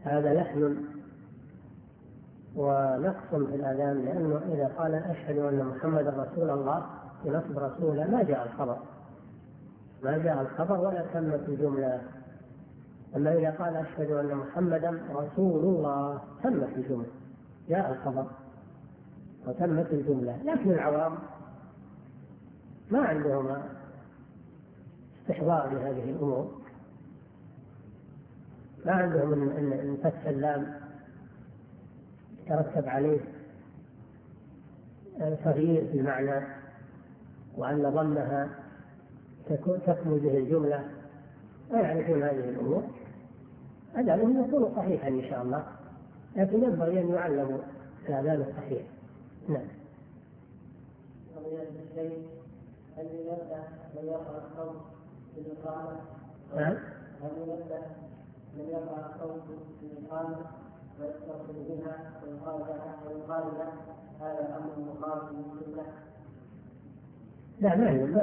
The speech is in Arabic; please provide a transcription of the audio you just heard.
هذا لحن ونقص في الأذان، لأنه إذا قال أشهد أن محمد رسول الله بنصب رسوله ما جاء الخبر ولا تمت الجملة. أما إذا قال أشهد أن محمدا رسول الله تمت الجملة، جاء الخبر وتمت الجملة. لكن العوام ما عندهم استحضار لهذه الأمور، ما عندهم أن فتح اللام يترتب عليه تغيير في المعنى، وأن ضمها تكمل به الجملة، لا يعرفون هذه الأمور. أذانهم يكون صحيحا إن شاء الله، لكن ينبغي أن يعلموا الأذان الصحيح. نعم. هل ينبه من يقرأ الصوت بالإقامة؟ نعم. هل ينبه من يقرأ الصوت بالإقامة ويتصل بها ويقال له هذا أمر مخالف للسنة؟ لا، ما